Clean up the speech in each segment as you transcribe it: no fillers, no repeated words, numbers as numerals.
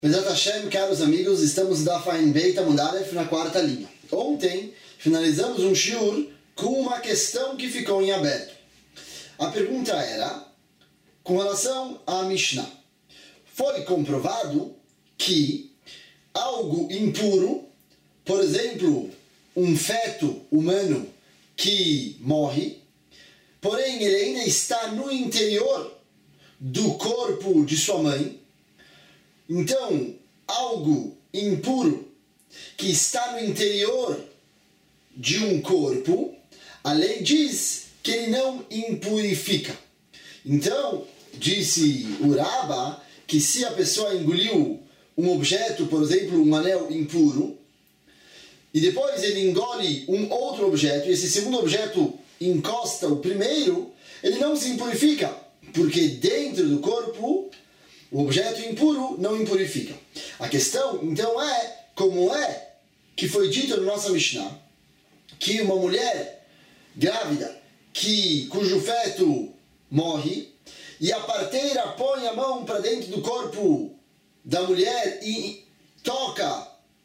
Bezat Hashem, caros amigos, estamos da Fain Beit Amud Aleph na quarta linha. Ontem finalizamos um shiur com uma questão que ficou em aberto. A pergunta era, com relação à Mishnah, foi comprovado que algo impuro, por exemplo, um feto humano que morre, porém ele ainda está no interior do corpo de sua mãe. Então, algo impuro que está no interior de um corpo, a lei diz que ele não impurifica. Então, disse o Rabba que se a pessoa engoliu um objeto, por exemplo, um anel impuro, e depois ele engole um outro objeto, e esse segundo objeto encosta o primeiro, ele não se impurifica, porque dentro do corpo o objeto impuro não impurifica. A questão, então, é como é que foi dito na nossa Mishnah que uma mulher grávida cujo feto morre e a parteira põe a mão para dentro do corpo da mulher e toca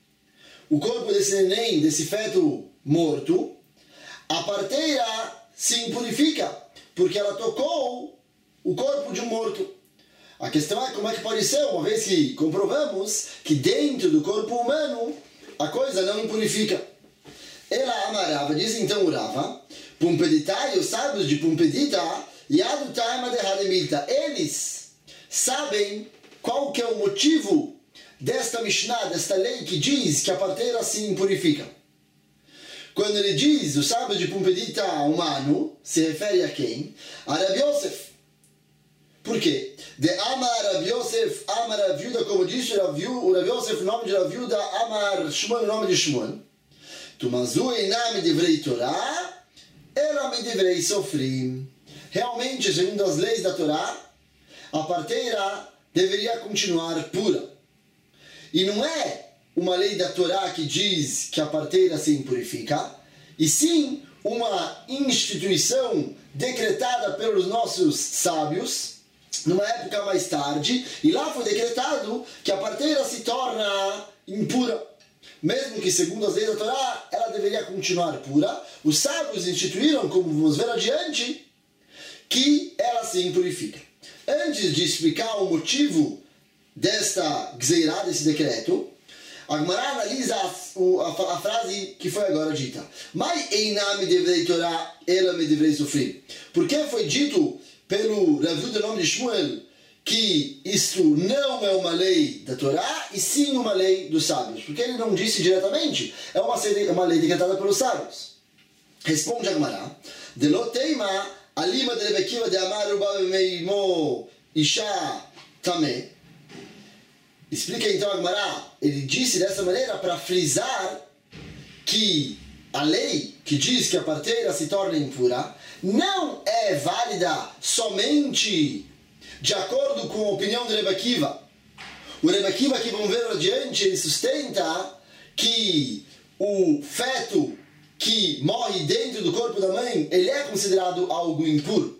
o corpo desse neném, desse feto morto, a parteira se impurifica porque ela tocou o corpo de um morto. A questão é como é que pode ser, uma vez que comprovamos que dentro do corpo humano a coisa não impurifica. Ela amarava, diz então o Rava, Pumpeditai, os sábios de Pumpedita, Yadutai Madehademilta, eles sabem qual que é o motivo desta Mishnah, desta lei que diz que a parteira se impurifica. Quando ele diz, os sábios de Pumpedita humano, se refere a quem? A Rabi Yosef. Por quê? De Amar Rabi Yosef, Amar Rav Yuda, como disse o Rabi Yosef, o nome de Rav Yuda, Amar Shmuel, o nome de Shmuel. Tumazu eina medivrei Torah, ela medivrei sofrim. Realmente, segundo as leis da Torá, a parteira deveria continuar pura. E não é uma lei da Torá que diz que a parteira se impurifica, e sim uma instituição decretada pelos nossos sábios, numa época mais tarde, e lá foi decretado que a parteira se torna impura. Mesmo que, segundo as leis da Torá, ela deveria continuar pura, os sábios instituíram, como vamos ver adiante, que ela se impurifica. Antes de explicar o motivo desta gzeirá, desse decreto, a Gemara analisa a frase que foi agora dita. Mai eina me devrei Torá, ela me devrei sofrer. Por que foi dito pelo Rav Yuda, nome de Shmuel, que isto não é uma lei da Torá, e sim uma lei dos sábios? Porque ele não disse diretamente, é uma lei decretada pelos sábios. Responde a Gemara, de lo teima alima de Rebbe Akiva de amar uba meimo isha tameh. Explica então a Gemara, ele disse dessa maneira para frisar que a lei que diz que a parteira se torna impura não é válida somente de acordo com a opinião do Rebbe Akiva. O Rebbe Akiva, que vamos ver adiante, ele sustenta que o feto que morre dentro do corpo da mãe, ele é considerado algo impuro.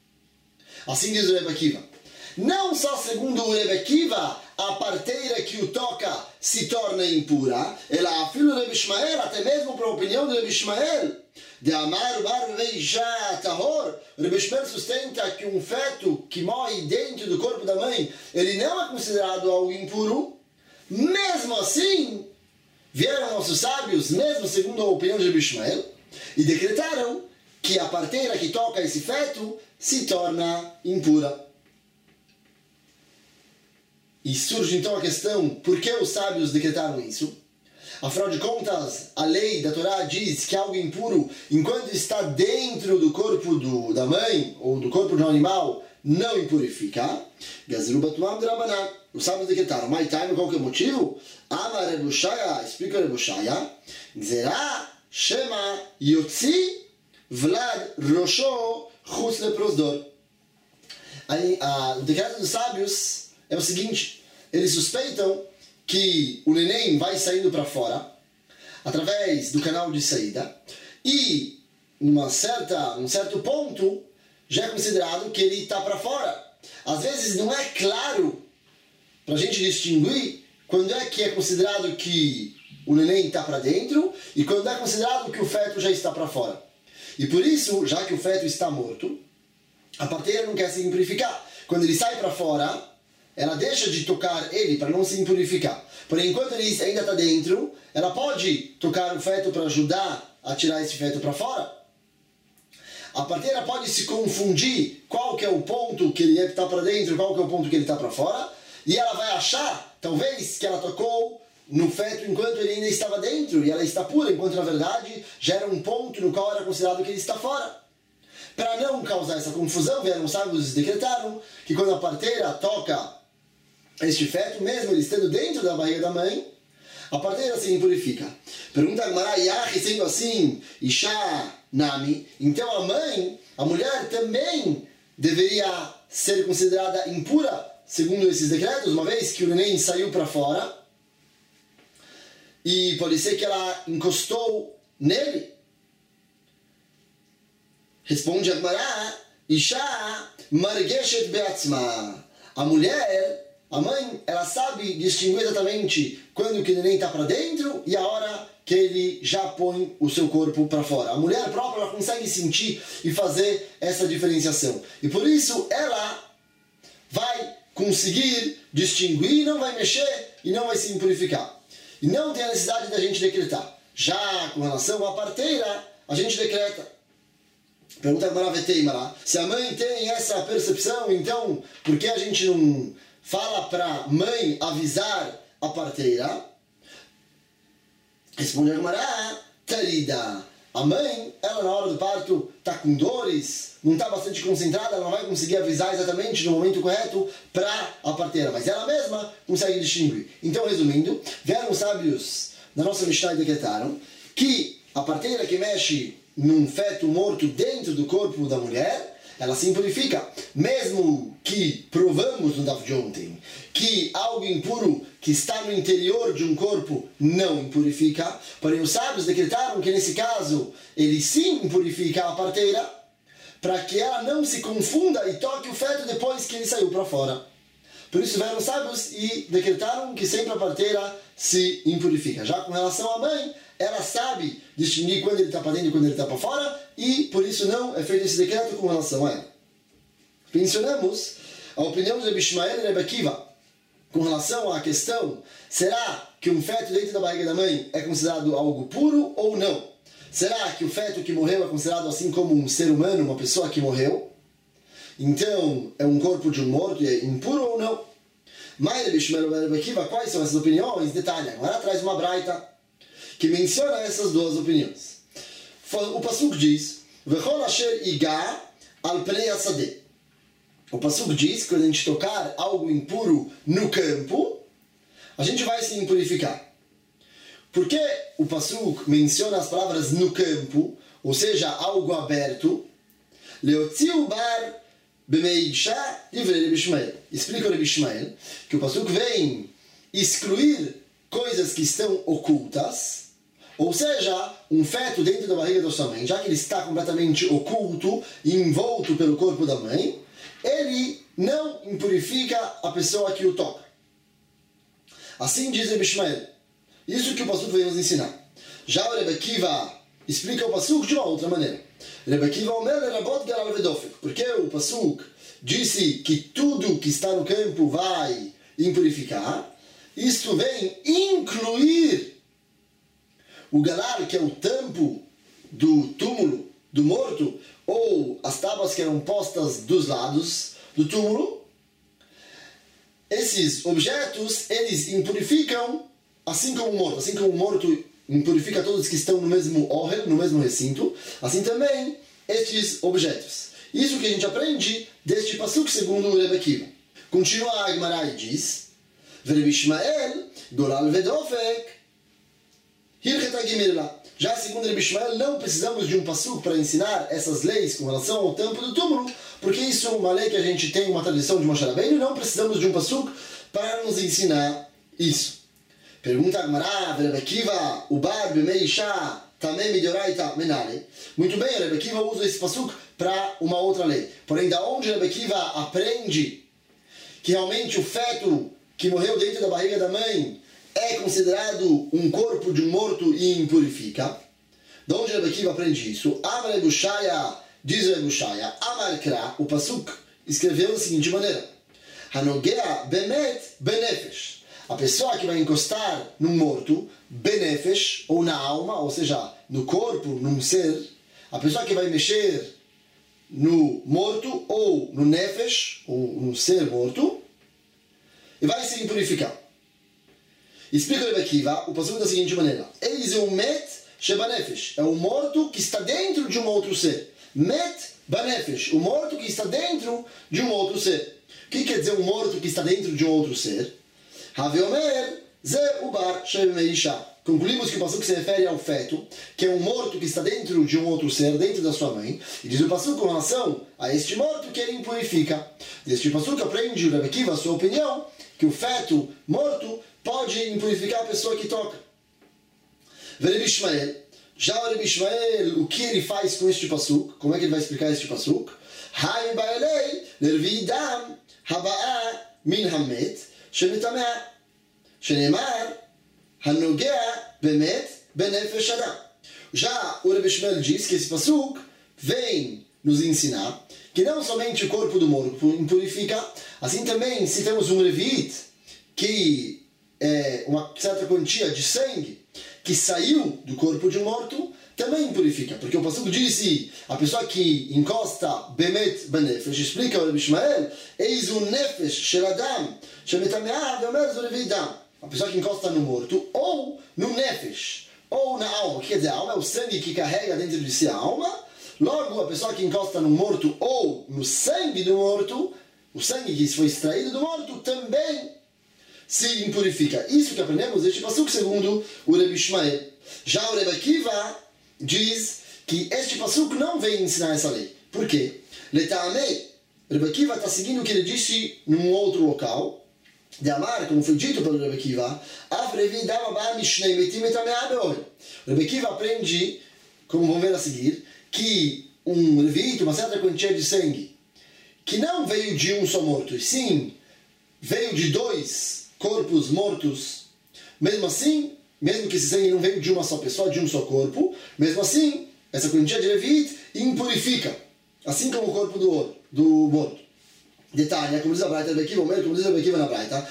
Assim diz o Rebbe Akiva. Não só segundo o Rebbe Akiva, a parteira que o toca se torna impura, ela afirma o Rebbe Ishmael, até mesmo para a opinião do Rebbe Ishmael, de amar o bar veija tahor, o Rebbe Ishmael sustenta que um feto que morre dentro do corpo da mãe, ele não é considerado algo impuro. Mesmo assim, vieram nossos sábios, mesmo segundo a opinião de Rebbe Ishmael, e decretaram que a parteira que toca esse feto se torna impura. E surge então a questão, por que os sábios decretaram isso? Afinal de contas, a lei da Torá diz que algo impuro, enquanto está dentro do corpo da mãe, ou do corpo de um animal, não impurifica. Os sábios decretaram. Mas qual que é o motivo? Amar Rebushaya, explica Rebushaya, Zerá, Shema, Yotzi, Vlad, Rosho, Chutz Leprosdor. O decreto dos sábios é o seguinte, eles suspeitam que o neném vai saindo para fora, através do canal de saída, e num certo ponto, já é considerado que ele está para fora. Às vezes não é claro para a gente distinguir quando é que é considerado que o neném está para dentro e quando é considerado que o feto já está para fora. E por isso, já que o feto está morto, a parteira não quer se impurificar. Quando ele sai para fora, ela deixa de tocar ele para não se impurificar. Porém, enquanto ele ainda está dentro, ela pode tocar o feto para ajudar a tirar esse feto para fora. A parteira pode se confundir qual que é o ponto que ele está para dentro, qual que é o ponto que ele está para fora, e ela vai achar, talvez, que ela tocou no feto enquanto ele ainda estava dentro, e ela está pura, enquanto na verdade já era um ponto no qual era considerado que ele está fora. Para não causar essa confusão, vieram os sábios e decretaram que quando a parteira toca este feto, mesmo ele estando dentro da barriga da mãe, a parteira se impurifica. Pergunta a Gemara, Yahi, sendo assim, Isha Nami, então a mãe, a mulher também deveria ser considerada impura, segundo esses decretos, uma vez que o neném saiu para fora, e pode ser que ela encostou nele. Responde a Gemara, Isha Margeshet Beatzma. A mulher, a mãe, ela sabe distinguir exatamente quando que o neném está para dentro e a hora que ele já põe o seu corpo para fora. A mulher própria, ela consegue sentir e fazer essa diferenciação. E por isso ela vai conseguir distinguir, não vai mexer e não vai se impurificar. E não tem a necessidade da gente decretar. Já com relação à parteira, a gente decreta. Pergunta a Maraveteimara. Se a mãe tem essa percepção, então por que a gente não fala para a mãe avisar a parteira? Responde a Gemara, Tarida. A mãe, ela na hora do parto está com dores, não está bastante concentrada, ela não vai conseguir avisar exatamente no momento correto para a parteira, mas ela mesma consegue distinguir. Então, resumindo, vieram os sábios da nossa Mishnah e decretaram que a parteira que mexe num feto morto dentro do corpo da mulher, ela se impurifica. Mesmo que provamos no Daf de ontem que algo impuro que está no interior de um corpo não impurifica, porém os sábios decretaram que nesse caso ele sim impurifica a parteira para que ela não se confunda e toque o feto depois que ele saiu para fora. Por isso vieram os sábios e decretaram que sempre a parteira se impurifica. Já com relação à mãe, ela sabe distinguir quando ele está para dentro e quando ele está para fora, e por isso não é feito esse decreto com relação a ela. Mencionamos a opinião de Rebbe Ishmael e Rebbe Akiva com relação à questão: será que um feto dentro da barriga da mãe é considerado algo puro ou não? Será que o feto que morreu é considerado assim como um ser humano, uma pessoa que morreu? Então, é um corpo de um morto e é impuro ou não? Mas Rebbe Ishmael e Rebbe Akiva, quais são essas opiniões? Detalhe, agora traz uma braita que menciona essas duas opiniões. O Pasuk diz: Vechol asher iga al pnei hasadeh. O Pasuk diz que quando a gente tocar algo impuro no campo, a gente vai se impurificar. Por que o Pasuk menciona as palavras no campo, ou seja, algo aberto? Leotziu bar b'meisha livrei Rebbe Ishmael. Explica o Rebbe Ishmael que o Pasuk vem excluir coisas que estão ocultas, ou seja, um feto dentro da barriga da sua mãe, já que ele está completamente oculto e envolto pelo corpo da mãe, ele não impurifica a pessoa que o toca. Assim diz Rebbe Ishmael. Isso que o Pasuk veio nos ensinar. Já o Rebbe Akiva explica o Pasuk de uma outra maneira. Rebbe Akiva omer lerabot galal vedofek. Porque o Pasuk disse que tudo que está no campo vai impurificar. Isto vem incluir o galar, que é o tampo do túmulo, do morto, ou as tábuas que eram postas dos lados do túmulo. Esses objetos, eles impurificam, assim como o morto impurifica todos que estão no mesmo ohel, no mesmo recinto, assim também estes objetos. Isso que a gente aprende deste pasuk segundo o Rebbe Akiva. Continua a Gemara e diz: Rebbe Ishmael, golal vedofek, hilchet hagimirla. Já segundo Rebbe Ishmael, não precisamos de um pasuk para ensinar essas leis com relação ao tampo do túmulo, porque isso é uma lei que a gente tem, uma tradição de Moshe Rabbeinu, e não precisamos de um pasuk para nos ensinar isso. Pergunta a Gemara, Rebbe Akiva, ubar b'meisha tamem midoraita menale. Muito bem, Rebbe Akiva usa esse pasuk para uma outra lei. Porém, da onde Rebbe Akiva aprende que realmente o feto que morreu dentro da barriga da mãe é considerado um corpo de um morto e impurifica. De onde Rebbe Akiva aprende isso? Amar Rebbe Ushaya, diz Rebbe Ushaya, Amar Kra, o Pasuk escreveu da seguinte maneira: Hanogea bemet benefesh. A pessoa que vai encostar num morto, benefesh, ou na alma, ou seja, no corpo, num ser, a pessoa que vai mexer no morto, ou no nefesh, ou no ser morto, e vai se impurificar. Explica o Rebbe Akiva o passuco da seguinte maneira: Eis o met shebanefesh, é o morto que está dentro de um outro ser. Met banefesh, o morto que está dentro de um outro ser. O que quer dizer um morto que está dentro de um outro ser? Haveomer ze ubar shebemeisha. Concluímos que o passuco se refere ao feto, que é um morto que está dentro de um outro ser, dentro da sua mãe. E diz o passuco com relação a este morto que ele impurifica. Deste passuco aprende o Rebbe Akiva a sua opinião, que o feto morto pode impurificar a pessoa que toca. Rebbe Ishmael, já o Rebbe Ishmael, o que ele faz com este passuco? Como é que ele vai explicar este passuco? Hai ba'elei lervidam haba'a min hamet shemitamea shenemar hanogea bemet benefesh adam. Já o Rebbe Ishmael diz que esse passuco vem nos ensinar que não somente o corpo do morto impurifica, assim também se temos um revit, que é uma certa quantia de sangue que saiu do corpo de um morto, também impurifica. Porque o passuco disse, a pessoa que encosta bemet benefesh, explica o Rebbe Ishmael, eis o nefesh shel adam, shemetameah veomer zorevei dam. A pessoa que encosta no morto, ou no nefesh, ou na alma. O que quer dizer? A alma é o sangue que carrega dentro de si a alma. Logo, a pessoa que encosta no morto ou no sangue do morto, o sangue que foi extraído do morto, também se impurifica. Isso que aprendemos deste passuco segundo o Rebbe Ishmael. Já o Rebbe Akiva diz que este passuco não vem ensinar essa lei. Por quê? Leta'amei, Rebbe Akiva está seguindo o que ele disse num outro local, de Amar, como foi dito pelo Rebbe Akiva, o Rebbe Akiva aprende, como vamos ver a seguir, que um levite, uma certa quantia de sangue, que não veio de um só morto, e sim veio de dois corpos mortos, mesmo assim, mesmo que esse sangue não veio de uma só pessoa, de um só corpo, mesmo assim, essa quantia de levite impurifica, assim como o corpo do morto. Detalhe, como diz a Braita, como diz a Rebbe Akiva na Braita,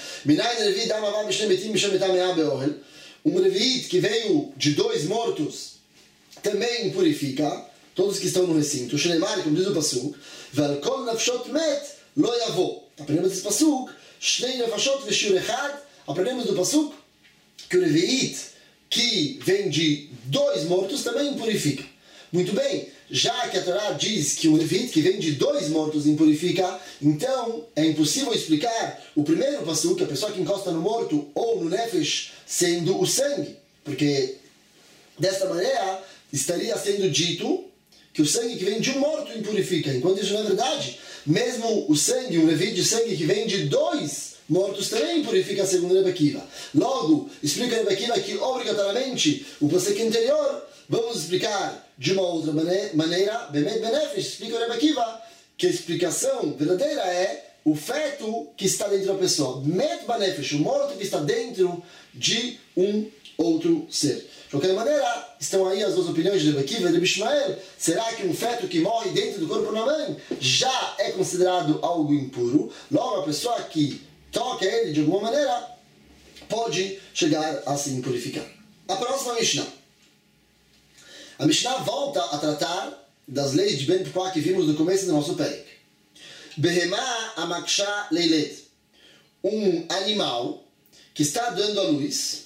um levite que veio de dois mortos também impurifica todos que estão no recinto. Shenemar, como diz o pasuk, ve'al kol nafshot met lo yavo. Aprendemos desse pasuk, shnei nafashot v'shur echad. Aprendemos do pasuk que o levite que vem de dois mortos também impurifica. Muito bem, já que a Torá diz que o levite que vem de dois mortos impurifica, então é impossível explicar o primeiro pasuk, a pessoa que encosta no morto ou no nefesh, sendo o sangue. Porque desta maneira estaria sendo dito que o sangue que vem de um morto impurifica, enquanto isso não é verdade. Mesmo o sangue, um levite de sangue que vem de dois mortos também impurifica, segundo Rebbe Akiva. Logo, explica Rebbe Akiva que obrigatoriamente o pasuk anterior vamos explicar de uma outra maneira, bemet benefesh, explica o Rebbe Akiva que a explicação verdadeira é o feto que está dentro da pessoa, met benefesh, o morto que está dentro de um outro ser. De qualquer maneira, estão aí as duas opiniões de Rebbe Akiva e Rebbe Ishmael. Será que um feto que morre dentro do corpo da mãe já é considerado algo impuro? Logo, a pessoa que toca ele de alguma maneira pode chegar a se impurificar. A próxima Mishnah. A Mishnah volta a tratar das leis de Ben Pukua que vimos no começo do nosso perek. Behemá amaksha leilet. Um animal que está dando à luz.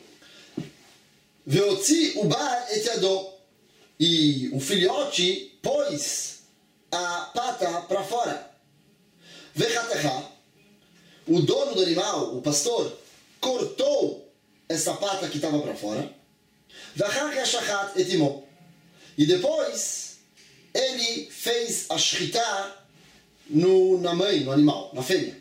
Veotzi ubar et yado. E o filhote pôs a pata para fora. Vechatecha. O dono do animal, o pastor, cortou essa pata que estava para fora. E depois ele fez a shchita na mãe, no animal, na fêmea.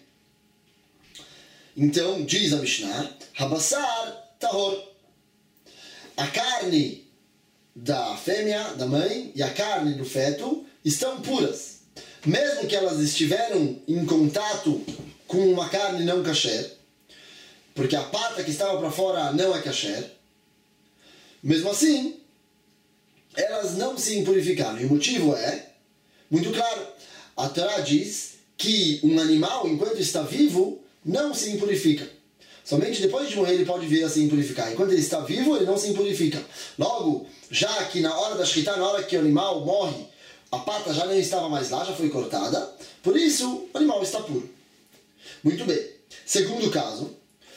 Então diz a Mishnah, Habassar tahor. A carne da fêmea, da mãe, e a carne do feto estão puras. Mesmo que elas estiveram em contato com uma carne não kasher, porque a pata que estava para fora não é kasher, mesmo assim, elas não se impurificaram. E o motivo é muito claro. A Torá diz que um animal, enquanto está vivo, não se impurifica. Somente depois de morrer ele pode vir a se impurificar. Enquanto ele está vivo, ele não se impurifica. Logo, já que na hora da shkita, na hora que o animal morre, a pata já não estava mais lá, já foi cortada. Por isso, o animal está puro. Muito bem. Segundo caso.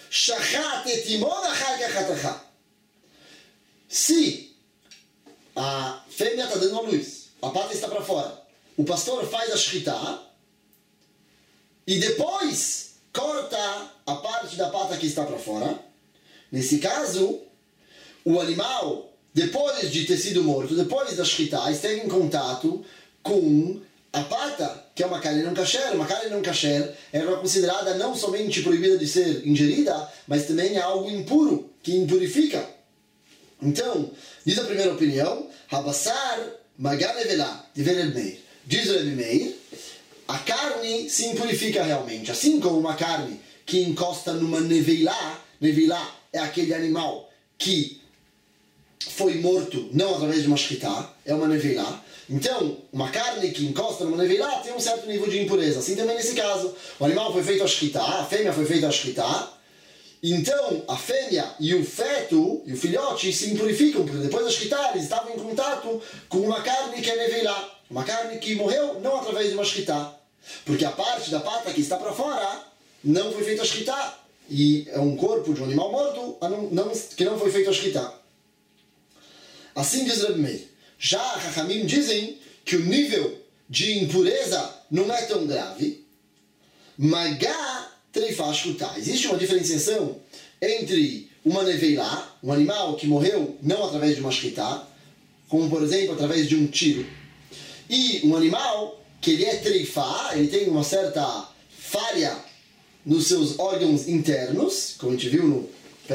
Se a fêmea está dando a luz, a pata está para fora, o pastor faz a shkita e depois corta a parte da pata que está para fora. Nesse caso, o animal, depois de ter sido morto, depois da shkita, esteve em contato com a pata, que é uma carne não kasher. Uma carne não kasher era considerada não somente proibida de ser ingerida, mas também é algo impuro, que impurifica. Então, diz a primeira opinião, Habassar Maganevela, de Reb Meir. Diz Reb Meir, a carne se impurifica realmente, assim como uma carne que encosta numa neveilá. Neveilá é aquele animal que foi morto não através de uma shkita, é uma neveilá. Então, uma carne que encosta numa neveilá tem um certo nível de impureza. Assim também nesse caso, o animal foi feito a shkita, a fêmea foi feita a shkita. Então, a fêmea e o feto, e o filhote, se impurificam, porque depois da shkita eles estavam em contato com uma carne que é neveilá. Uma carne que morreu não através de uma shkita. Porque a parte da pata que está para fora não foi feita a shkita. E é um corpo de um animal morto que não foi feito a shkita. Assim diz Reb Meir. Já Chachamim dizem que o nível de impureza não é tão grave. Magá treifá shkuta. Existe uma diferenciação entre uma neveilá, um animal que morreu não através de uma shkita, como por exemplo através de um tiro, e um animal que ele é treifá, ele tem uma certa falha nos seus órgãos internos, como a gente viu no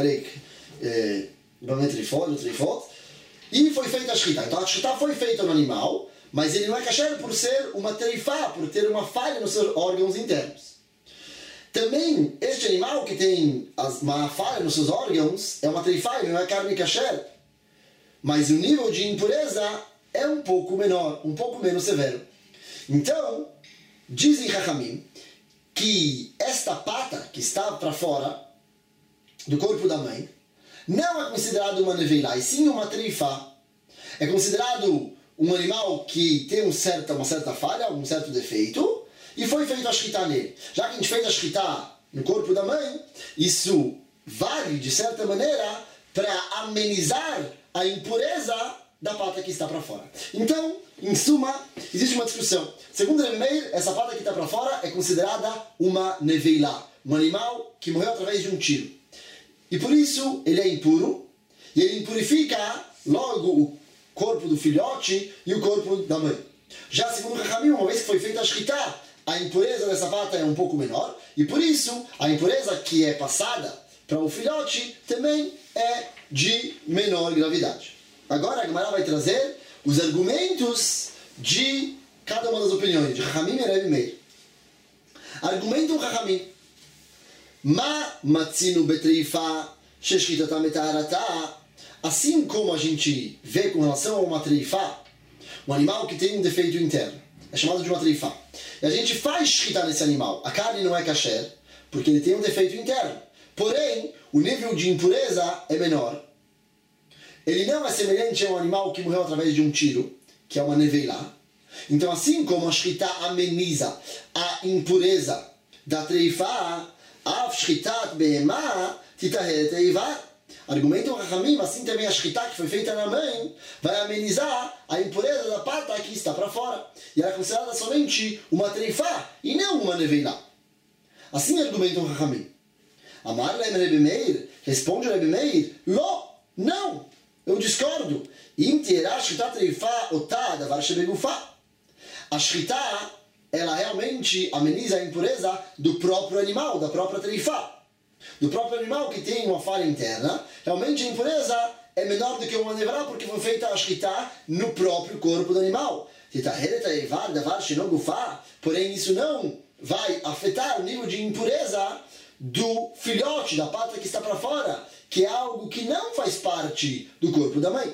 trifot, e foi feita a shkita. Então a shkita foi feita no animal, mas ele não é kasher por ser uma treifá, por ter uma falha nos seus órgãos internos. Também, este animal que tem uma falha nos seus órgãos é uma treifá, ele não é carne kasher, mas o nível de impureza é um pouco menor, um pouco menos severo. Então, dizem Chachamim que esta pata que está para fora do corpo da mãe não é considerado uma neveilá, e sim uma treifá. É considerado um animal que tem uma certa falha, um certo defeito, e foi feito a shkita nele. Já que a gente fez a shkita no corpo da mãe, isso vale, de certa maneira, para amenizar a impureza da pata que está para fora. Então, em suma, existe uma discussão. Segundo Reb Meir, essa pata que está para fora é considerada uma neveilá, um animal que morreu através de um tiro. E por isso, ele é impuro, e ele impurifica logo o corpo do filhote e o corpo da mãe. Já segundo Chachamim, uma vez que foi feita a shkita, a impureza dessa pata é um pouco menor, e por isso, a impureza que é passada para o filhote também é de menor gravidade. Agora a Gemara vai trazer os argumentos de cada uma das opiniões, de Chachamim e Reb Meir. Argumento Chachamim. Ma matzinu betreifa sheshkitata metarata. Assim como a gente vê com relação a uma treifá, um animal que tem um defeito interno, é chamado de uma treifá. E a gente faz shkita nesse animal. A carne não é kasher, porque ele tem um defeito interno. Porém, o nível de impureza é menor. Ele não é semelhante a um animal que morreu através de um tiro, que é uma neveilá. Então, assim como a shkita ameniza a impureza da treifá, af shkitat behemá titaher teiva. Argumento Chachamim, assim também a shkita que foi feita na mãe vai amenizar a impureza da pata que está para fora. E ela é considerada somente uma treifá e não uma neveilá. Assim argumenta o Chachamim. Amar Lehem Reb Meir, responde Reb Meir, não, eu discordo. A shkita, ela realmente ameniza a impureza do próprio animal, da própria treifá. Do próprio animal que tem uma falha interna, realmente a impureza é menor do que uma neveilá, porque foi feita a shkita no próprio corpo do animal. Porém, isso não vai afetar o nível de impureza do filhote, da pata que está para fora, que é algo que não faz parte do corpo da mãe.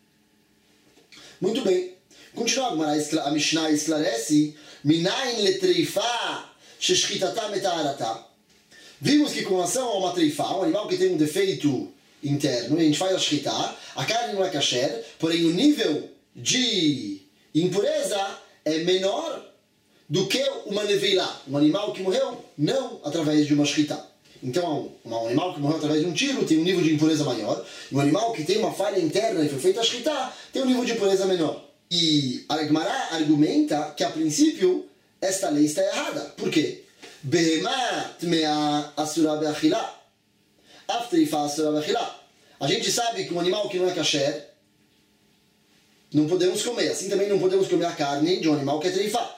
Muito bem. Continuando, a Mishnah esclarece, Minayin letreifa sheshchitata meta'arata. Vimos que com relação a uma treifa, um animal que tem um defeito interno, e a gente faz a shchita, a carne não é kasher, porém o nível de impureza é menor do que uma neveilá, um animal que morreu não através de uma shchita. Então, um animal que morreu através de um tiro tem um nível de impureza maior, e um animal que tem uma falha interna e foi feita a shchita tem um nível de impureza menor. E a Gemara argumenta que, a princípio, esta lei está errada. Por quê? Behemá tmea asura be'achilá. Aftreifa asura be'achilá. A gente sabe que um animal que não é kasher, não podemos comer. Assim também não podemos comer a carne de um animal que é treifá.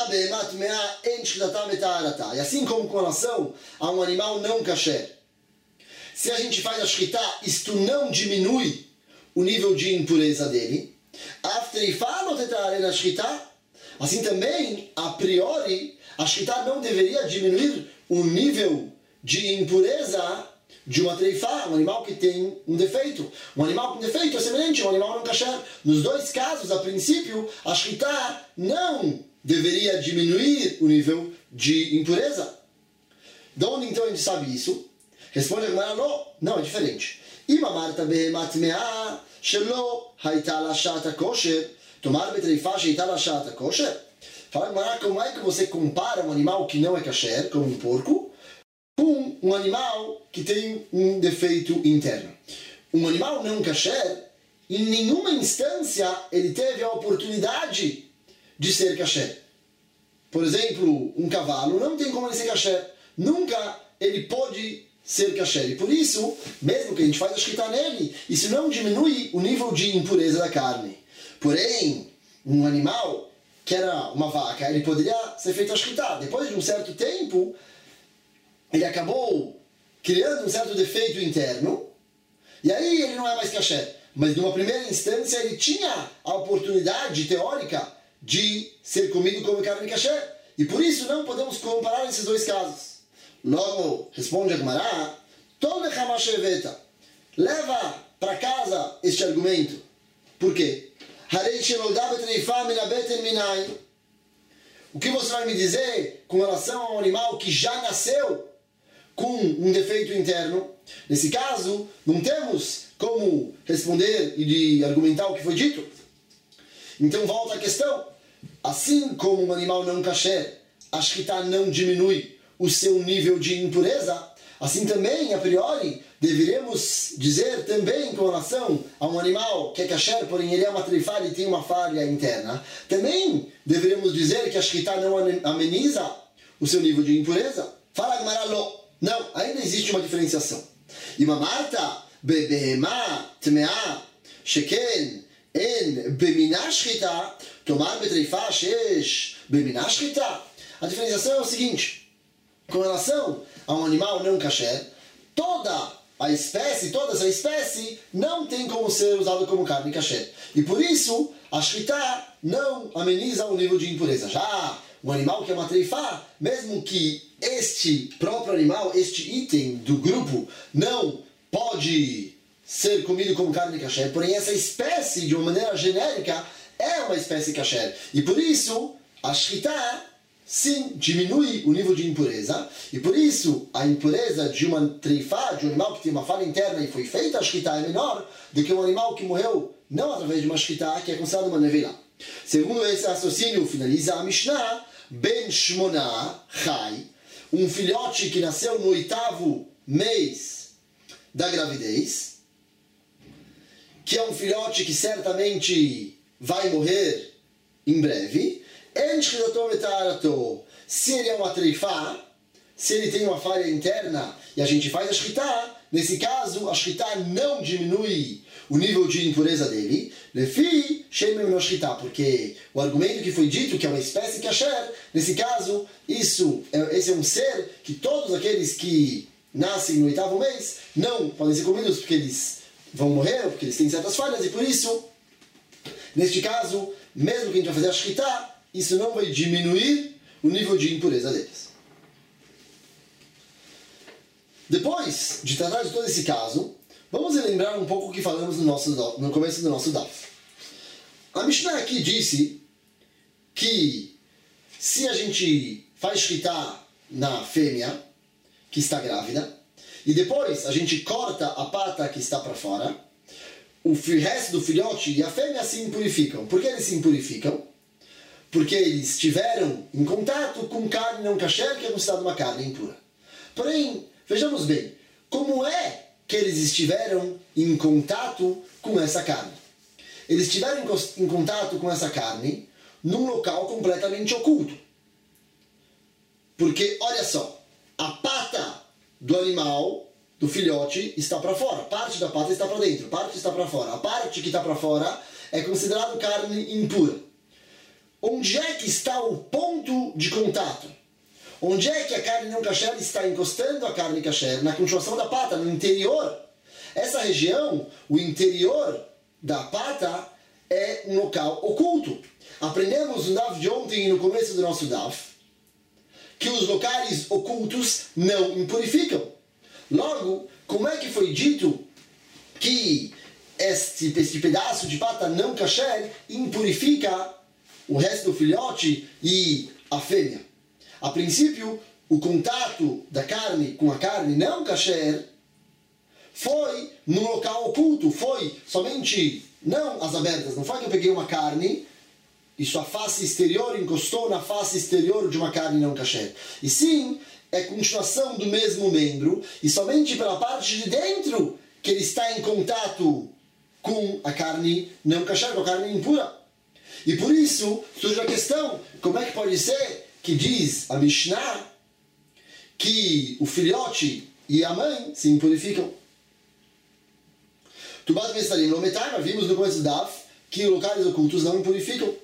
E assim como com relação a um animal não kasher, se a gente faz a shchita, isto não diminui o nível de impureza dele. Assim também, a priori, a shchita não deveria diminuir o nível de impureza de uma treifá, um animal que tem um defeito. Um animal com defeito é semelhante a um animal não kasher. Nos dois casos, a princípio, a shchita não deveria diminuir o nível de impureza. De onde então a gente sabe isso? Responde a Gemara, não, é diferente. Imamarta behemat mea shelo haita lashat kosher tomar betreifa sheita lashat kosher. Fala, Gemara, como é que você compara um animal que não é kasher, como um porco, com um animal que tem um defeito interno? Um animal não kasher, em nenhuma instância ele teve a oportunidade de ser kasher. Por exemplo, um cavalo não tem como ele ser kasher. Nunca ele pode ser kasher. E por isso, mesmo que a gente faça a shchita nele, isso não diminui o nível de impureza da carne. Porém, um animal que era uma vaca, ele poderia ser feito a shchita. Depois de um certo tempo, ele acabou criando um certo defeito interno, e aí ele não é mais kasher. Mas numa primeira instância ele tinha a oportunidade teórica de ser comido como carne kasher. E por isso não podemos comparar esses dois casos. Logo, responde a Gemara, leva para casa este argumento. Por quê? O que você vai me dizer com relação a um animal que já nasceu com um defeito interno? Nesse caso, não temos como responder e de argumentar o que foi dito. Então volta a questão. Assim como um animal não kasher, a shchita não diminui o seu nível de impureza, assim também, a priori, deveremos dizer também com relação a um animal que é kasher, porém ele é uma treifá e tem uma falha interna, também deveremos dizer que a shchita não ameniza o seu nível de impureza. Fala Gemara, não, ainda existe uma diferenciação. Imamarta bebehema tmea sheken en bemina shchita tomar betreifa shesh bemina shchita. A diferenciação é o seguinte: com relação a um animal não kasher, toda essa espécie não tem como ser usada como carne kasher. E por isso, a shchita não ameniza o nível de impureza. Já um animal que é uma treifá, mesmo que este próprio animal, este item do grupo, não pode ser comido como carne kasher, porém essa espécie, de uma maneira genérica, é uma espécie kasher. E por isso, a shchita sim diminui o nível de impureza, e por isso a impureza de uma treifá, de um animal que tem uma falha interna e foi feita a shchita, é menor do que um animal que morreu não através de uma shchita, que é considerada uma neveilá. Segundo esse raciocínio, finaliza a Mishnah, ben shmona chai, um filhote que nasceu no 8º mês da gravidez, que é um filhote que certamente vai morrer em breve. Se ele é uma treifá, se ele tem uma falha interna e a gente faz a shchita, nesse caso a shchita não diminui o nível de impureza dele, porque o argumento que foi dito que é uma espécie kasher, nesse caso, esse é um ser que todos aqueles que nascem no 8º mês não podem ser comidos porque eles vão morrer, porque eles têm certas falhas, e por isso, neste caso, mesmo que a gente vai fazer a shchita, isso não vai diminuir o nível de impureza deles. Depois de tratar de todo esse caso, vamos relembrar um pouco o que falamos no começo do nosso daf. A Mishnah aqui disse que se a gente faz shritá na fêmea que está grávida e depois a gente corta a pata que está para fora, o resto do filhote e a fêmea se impurificam. Por que eles se impurificam? Porque eles estiveram em contato com carne não kasher, que é considerada uma carne impura. Porém, vejamos bem, como é que eles estiveram em contato com essa carne? Eles estiveram em contato com essa carne num local completamente oculto. Porque, olha só, a pata do animal, do filhote, está para fora. Parte da pata está para dentro, parte está para fora. A parte que está para fora é considerada carne impura. Onde é que está o ponto de contato? Onde é que a carne não kasher está encostando a carne kasher? Na continuação da pata, no interior. Essa região, o interior da pata, é um local oculto. Aprendemos no daf de ontem e no começo do nosso daf que os locais ocultos não impurificam. Logo, como é que foi dito que este pedaço de pata não kasher impurifica o resto do filhote e a fêmea? A princípio, o contato da carne com a carne não kasher foi no local oculto, foi somente, não as abertas, não foi que eu peguei uma carne e sua face exterior encostou na face exterior de uma carne não kasher. E sim, é continuação do mesmo membro, e somente pela parte de dentro que ele está em contato com a carne não kasher, com a carne impura. E por isso surge a questão, como é que pode ser que diz a Mishnah que o filhote e a mãe se impurificam? Tubat Mestarim Lometai, vimos no começo do daf que os locais ocultos não impurificam.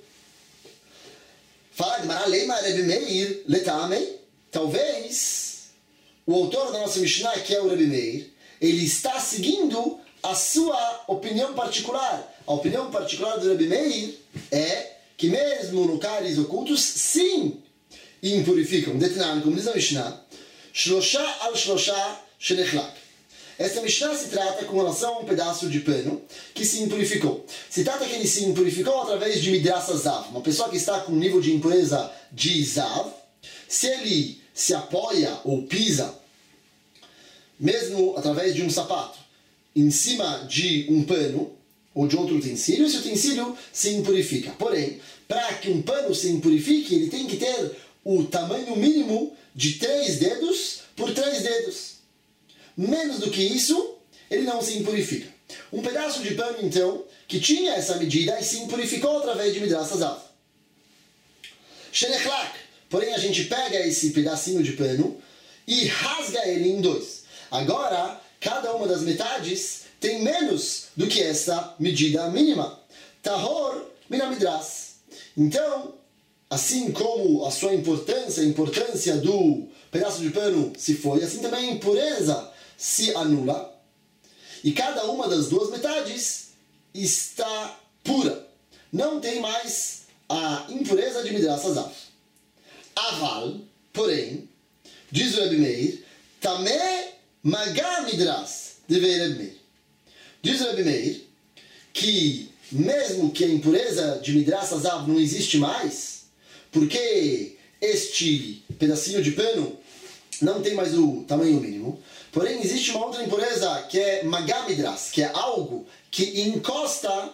Fala Gemara Leima Rebbe Meir Letamei. Talvez o autor da nossa Mishnah, que é o Rebbe Meir, ele está seguindo a sua opinião particular. A opinião particular do Rebbe Meir é que mesmo locais ocultos, sim, impurificam. Detnan, como diz a Mishnah, Shlosha al Shlosha Shenechlak. Essa Mishnah se trata com relação a um pedaço de pano que se impurificou. Se trata que ele se impurificou através de Midrasa Zav. Uma pessoa que está com um nível de impureza de Zav, se ele se apoia ou pisa, mesmo através de um sapato, em cima de um pano ou de outro utensílio, esse utensílio se impurifica. Porém, para que um pano se impurifique, ele tem que ter o tamanho mínimo de 3 dedos por 3 dedos. Menos do que isso, ele não se impurifica. Um pedaço de pano, então, que tinha essa medida e se impurificou através de Midrasa Zav. Shenechlak. Porém, a gente pega esse pedacinho de pano e rasga ele em 2. Agora, cada uma das metades tem menos do que essa medida mínima. Tahor minamidras. Então, assim como a sua importância, a importância do pedaço de pano se foi, assim também a impureza se anula. E cada uma das duas metades está pura. Não tem mais a impureza de Midrasa Zav. Aval, porém, diz o Rebbe Meir, Tameh Magá Midras, devei Rebbe Meir. Diz o Rebbe Meir que mesmo que a impureza de Midrasa Zav não existe mais, porque este pedacinho de pano não tem mais o tamanho mínimo, porém existe uma outra impureza que é Magá Midras, que é algo que encosta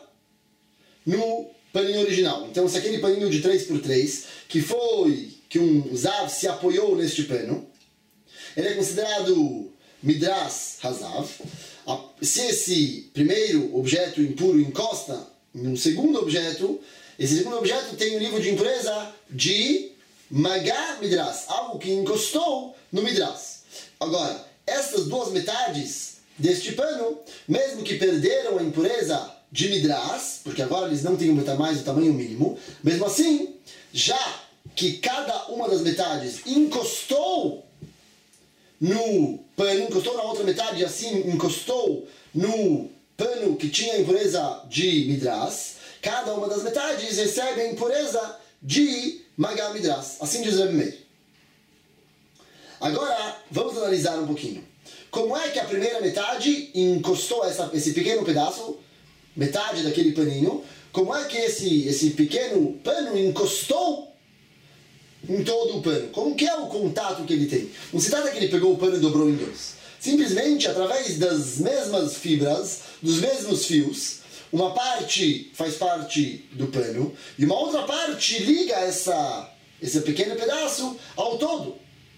no paninho original. Então, se aquele paninho de 3x3 que um Zav se apoiou neste pano, ele é considerado Midras Hazav. Se esse primeiro objeto impuro encosta em um segundo objeto, esse segundo objeto tem um nível de impureza de Magá Midras, algo que encostou no Midras. Agora, essas duas metades deste pano, mesmo que perderam a impureza de Midras, porque agora eles não têm mais o tamanho mínimo, mesmo assim, já que cada uma das metades encostou no pano, encostou na outra metade e assim encostou no pano que tinha a impureza de Midras, cada uma das metades recebe a impureza de Magá Midras. Assim diz o Rebbe Meir. Agora, vamos analisar um pouquinho. como é que a primeira metade encostou esse pequeno pedaço, metade daquele paninho, como é que esse pequeno pano encostou em todo o pano? Como que é o contato que ele tem? Não se trata que ele pegou o pano e dobrou em dois. Simplesmente, através das mesmas fibras, dos mesmos fios, uma parte faz parte do pano e uma outra parte liga esse pequeno pedaço ao todo.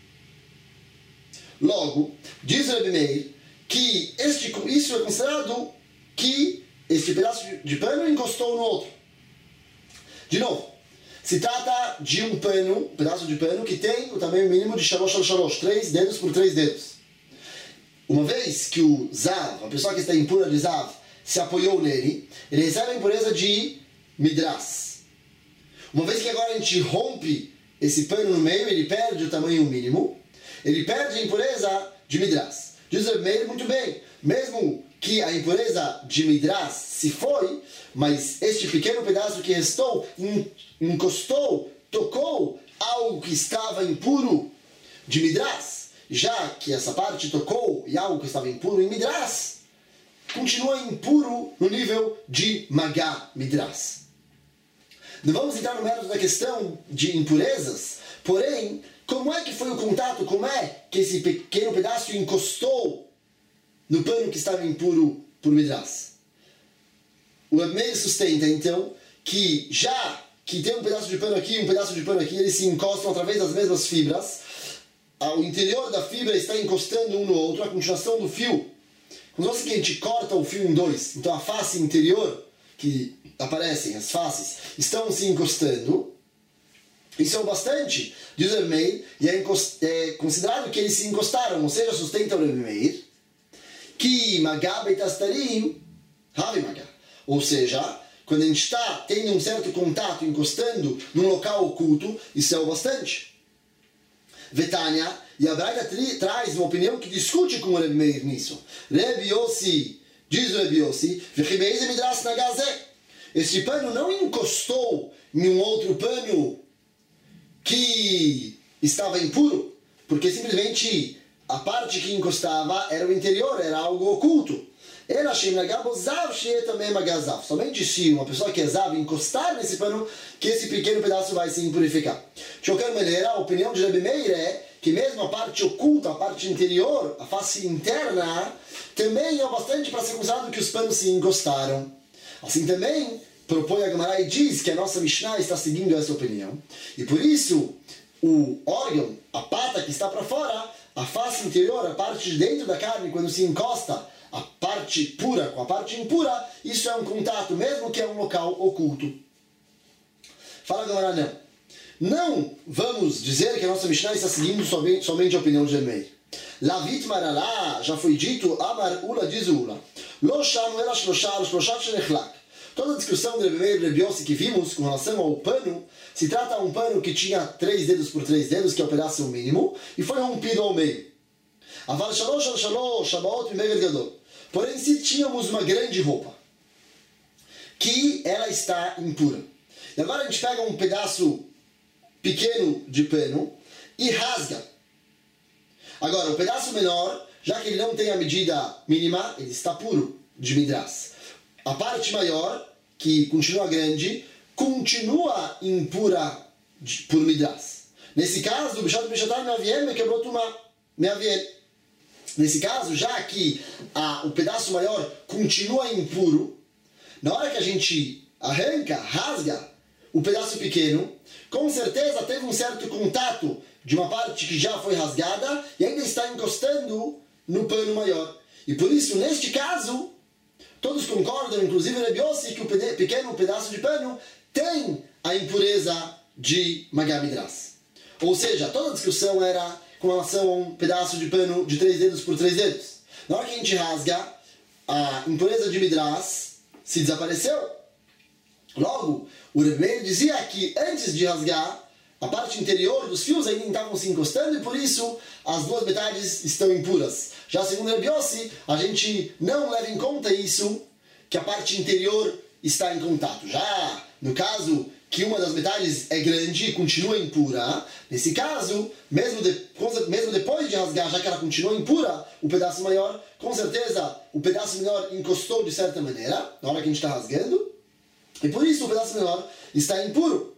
Logo, diz o Rebbe Meir que isso é considerado que este pedaço de pano encostou no outro. De novo, se trata de um pedaço de pano que tem o tamanho mínimo de 3 dedos por 3 dedos. Uma vez que o Zav, a pessoa que está impura de Zav, se apoiou nele, ele recebe a impureza de Midras. Uma vez que agora a gente rompe esse pano no meio, ele perde o tamanho mínimo, ele perde a impureza de Midras. Diz o Rebbe Meir muito bem, mesmo que a impureza de Midras se foi, mas este pequeno pedaço que restou encostou, tocou algo que estava impuro de Midras, já que essa parte tocou e algo que estava impuro em Midras, continua impuro no nível de Magá Midras. Não vamos entrar no mérito da questão de impurezas, porém, como é que foi o contato, como é que esse pequeno pedaço encostou no pano que estava impuro por Midras? O Rebbe Meir sustenta, então, que já que tem um pedaço de pano aqui e um pedaço de pano aqui, eles se encostam através das mesmas fibras, o interior da fibra está encostando um no outro, a continuação do fio, como se fosse que a gente corta o fio em dois, então a face interior, que aparecem, as faces, estão se encostando. Isso é o bastante, diz o Rebbe Meir, e é considerado que eles se encostaram, ou seja, sustenta o Rebbe Meir, que Magá Beitastarim, Havi Magá. Ou seja, quando a gente está tendo um certo contato, encostando num local oculto, isso é o bastante. Vetânia, e a Braga traz uma opinião que discute com o Rebbe Meir nisso. Rebbe Yossi, diz o Rebbe Yossi, este pano não encostou em um outro pano que estava impuro, porque simplesmente a parte que encostava era o interior, era algo oculto. Somente se uma pessoa que é Zav encostar nesse pano, que esse pequeno pedaço vai se impurificar. De qualquer maneira, a opinião de Rebbe Meir é que mesmo a parte oculta, a parte interior, a face interna, também é o bastante para ser considerado que os panos se encostaram. Assim também propõe a Gemara e diz que a nossa Mishnah está seguindo essa opinião. E por isso, o órgão, a pata que está para fora, a face interior, a parte de dentro da carne, quando se encosta a parte pura com a parte impura, isso é um contato, mesmo que é um local oculto. Fala a Gemara, não. Não vamos dizer que a nossa Mishnah está seguindo somente a opinião de Rebbe Meir. Lavit maralá, já foi dito, amar ula diz ula. Lo shanu ela shloshar shenechlak. Toda a discussão de Rebbe Meir e Rebbe Yossi que vimos com relação ao pano, se trata de um pano que tinha 3 dedos por 3 dedos, que é o pedaço mínimo, e foi rompido ao meio. Aval shalosh al shalosh, shabaot mimeged gadol. Porém, se tínhamos uma grande roupa, que ela está impura. E agora a gente pega um pedaço pequeno de pano e rasga. Agora, o pedaço menor, já que ele não tem a medida mínima, ele está puro de Midras. A parte maior, que continua grande, continua impura por Midras. Nesse caso, o Bishat Bishatar Meaviem me quebrou Tumá. Meaviem. Nesse caso, já que o pedaço maior continua impuro, na hora que a gente arranca, rasga o pedaço pequeno, com certeza teve um certo contato de uma parte que já foi rasgada e ainda está encostando no pano maior. E por isso, neste caso, todos concordam, inclusive o Rebbe Yossi, que o pequeno pedaço de pano tem a impureza de Magá Midras. Ou seja, toda a discussão era com relação a um pedaço de pano de 3 dedos por 3 dedos. Na hora que a gente rasga, a impureza de Midras se desapareceu. Logo, o Rebbe Meir dizia que antes de rasgar, a parte interior dos fios ainda estavam se encostando e por isso as duas metades estão impuras. Já segundo o Rebbe Yossi, a gente não leva em conta isso, que a parte interior está em contato. Já no caso que uma das metades é grande e continua impura, nesse caso, mesmo depois de rasgar, já que ela continua impura, o pedaço maior, com certeza, o pedaço menor encostou de certa maneira, na hora que a gente está rasgando, e por isso o pedaço menor está impuro.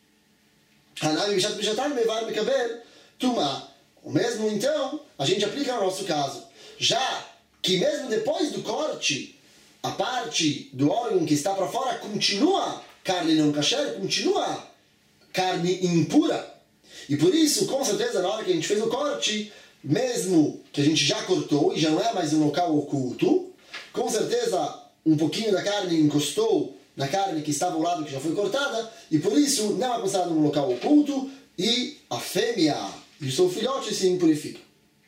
O mesmo então, a gente aplica no nosso caso. Já que mesmo depois do corte, a parte do órgão que está para fora continua carne não kasher, continua carne impura. E por isso, com certeza, na hora que a gente fez o corte, mesmo que a gente já cortou e já não é mais um local oculto, com certeza um pouquinho da carne encostou na carne que estava ao lado que já foi cortada, e por isso não é considerado um local oculto, e a fêmea e o seu filhote se impurificam.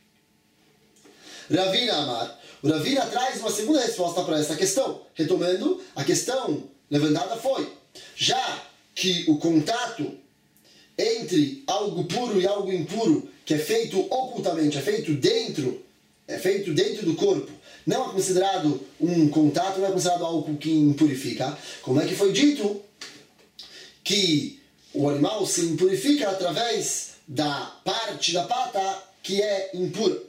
Ravina Amar. O Ravina traz uma segunda resposta para essa questão. Retomando, a questão levantada foi: já que o contato entre algo puro e algo impuro, que é feito ocultamente, é feito dentro do corpo, não é considerado um contato, não é considerado algo que impurifica. Como é que foi dito que o animal se impurifica através da parte da pata que é impura?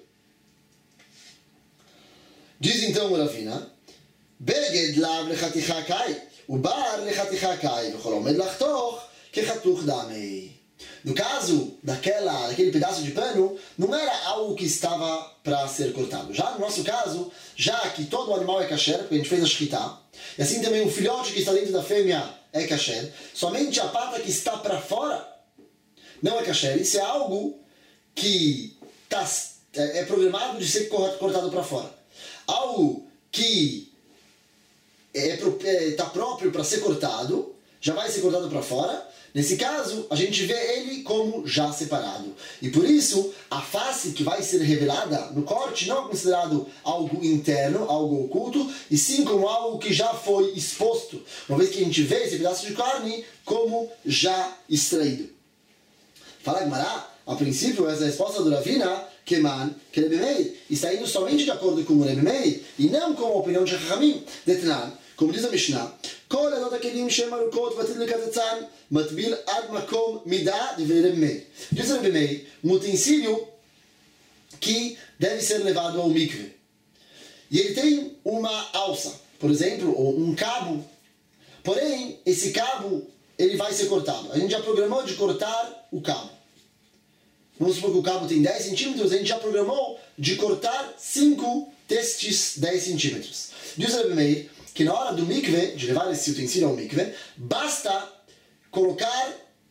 Diz então o Ravina: Beged lav lechaticha kai, ubar lechaticha kai, v'chol omed lachtoch kechatuch damei. No caso daquele pedaço de pano, não era algo que estava para ser cortado. Já no nosso caso, já que todo o animal é kasher, porque a gente fez a shkita, e assim também o filhote que está dentro da fêmea é kasher, somente a pata que está para fora não é kasher. Isso é algo que é programado de ser cortado para fora. Algo que está próprio para ser cortado, já vai ser cortado para fora. Nesse caso, a gente vê ele como já separado. E por isso, a face que vai ser revelada no corte não é considerado algo interno, algo oculto, e sim como algo que já foi exposto, uma vez que a gente vê esse pedaço de carne como já extraído. Fala Gemara, a princípio, essa resposta do Ravina, que Rebbe Meir está indo somente de acordo com o Rebbe Meir e não com a opinião de Chachamim. Detran, como diz a Mishnah, כל עדות הכלים שהם ארוכות ועתיד לקצצן, מטביל עד מקום מידה דברי רבי מאיר. Diz Rebbe Meir, um utensílio que deve ser levado ao mikve. E ele tem uma alça, por exemplo, ou um cabo. Porém, esse cabo ele vai ser cortado. A gente já programou de cortar o cabo. Vamos supor que o cabo tem 10 centímetros, a gente já programou de cortar 5 destes 10 centímetros. Diz Rebbe Meir que na hora do mikve, de levar esse utensílio ao mikve, basta colocar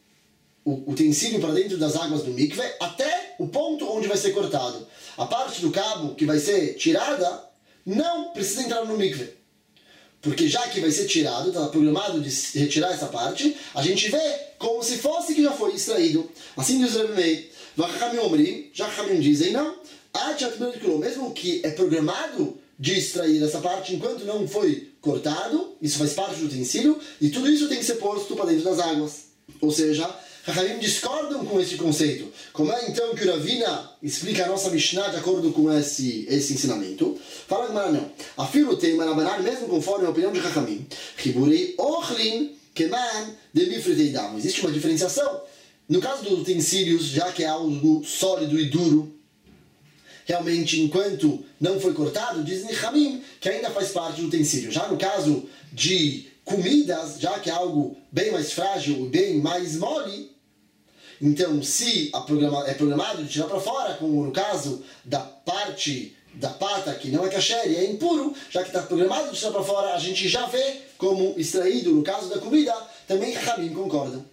o utensílio para dentro das águas do mikve até o ponto onde vai ser cortado. A parte do cabo que vai ser tirada não precisa entrar no mikve. Porque já que vai ser tirado, está programado de retirar essa parte, a gente vê como se fosse que já foi extraído. Assim diz o Rebbe Meir. Já Chachamim dizem não. Mesmo que é programado de extrair essa parte enquanto não foi cortado, isso faz parte do utensílio, e tudo isso tem que ser posto para dentro das águas. Ou seja, Chachamim discordam com esse conceito. Como é então que o Ravina explica a nossa Mishnah de acordo com esse ensinamento? Fala que não. Afilo tem Marabanan, mesmo conforme a opinião de Chachamim, Chiburei Ochlin Keman de Bifritei Dam. Existe uma diferenciação. No caso dos utensílios, já que é algo sólido e duro, realmente, enquanto não foi cortado, diz Nichamim que ainda faz parte do utensílio. Já no caso de comidas, já que é algo bem mais frágil e bem mais mole, então se é programado de tirar para fora, como no caso da parte da pata que não é kasher e é impuro, já que está programado de tirar para fora, a gente já vê como extraído. No caso da comida, também Nichamim concordam.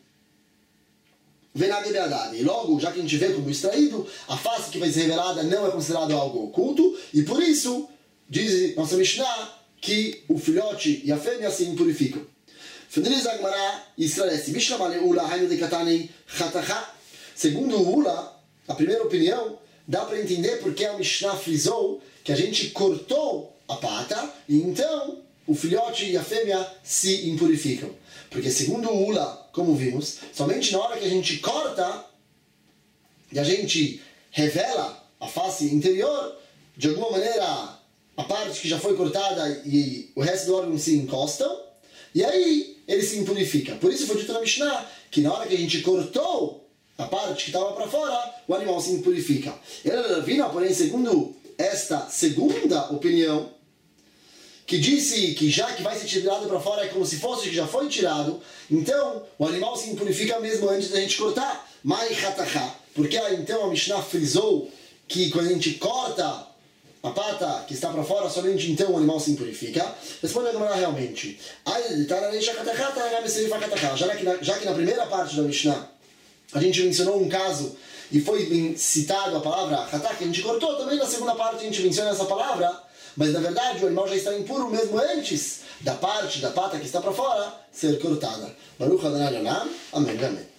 E logo, já que a gente vê como extraído, a face que vai ser revelada não é considerado algo oculto, e por isso, diz nossa Mishnah, que o filhote e a fêmea se impurificam. Finaliza a Gemara e esclarece: segundo o Ula, a primeira opinião, dá para entender porque a Mishnah frisou que a gente cortou a pata, e então o filhote e a fêmea se impurificam. Porque segundo o Ula, como vimos, somente na hora que a gente corta e a gente revela a face interior, de alguma maneira a parte que já foi cortada e o resto do órgão se encostam. e aí ele se impurifica. Por isso foi dito na Mishnah que na hora que a gente cortou a parte que estava para fora, o animal se impurifica. Ravina, porém, segundo esta segunda opinião, que disse que já que vai ser tirado para fora é como se fosse que já foi tirado, então o animal se impurifica mesmo antes da gente cortar. Mai hatachá. Porque então a Mishnah frisou que quando a gente corta a pata que está para fora, somente então o animal se impurifica. Responde a Gemara realmente. Já que na primeira parte da Mishnah a gente mencionou um caso e foi citado a palavra hatá, que a gente cortou, também na segunda parte a gente menciona essa palavra, mas na verdade o animal já está impuro mesmo antes da parte da pata que está para fora ser cortada. Baruch Adonai Olam. Amém. Amém.